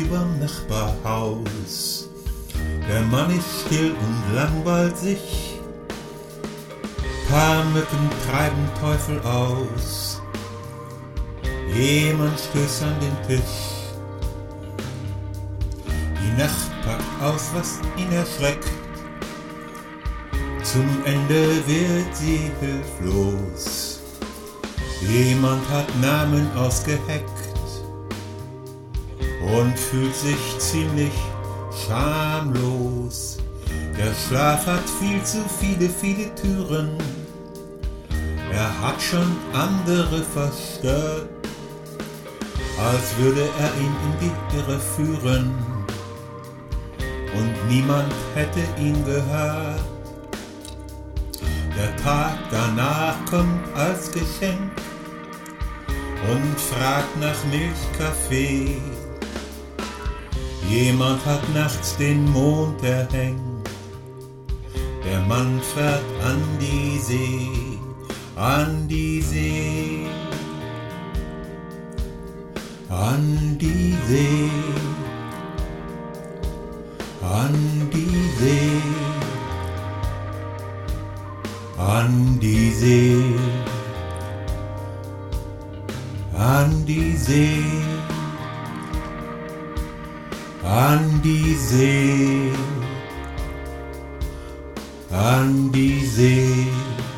überm Nachbarhaus. Der Mann ist still und langweilt sich, paar Mücken treiben Teufel aus. Jemand stößt an den Tisch, die Nacht packt aus, was ihn erschreckt. Zum Ende wird sie hilflos, jemand hat Namen ausgeheckt und fühlt sich ziemlich schamlos. Der Schlaf hat viel zu viele Türen, er hat schon andere verstört, als würde er ihn in die Irre führen und niemand hätte ihn gehört. Der Tag danach kommt als Geschenk und fragt nach Milchkaffee. Jemand hat nachts den Mond erhängt, der Mann fährt an die See, an die See, an die See, an die See, an die See, an die See, an die See, an die See.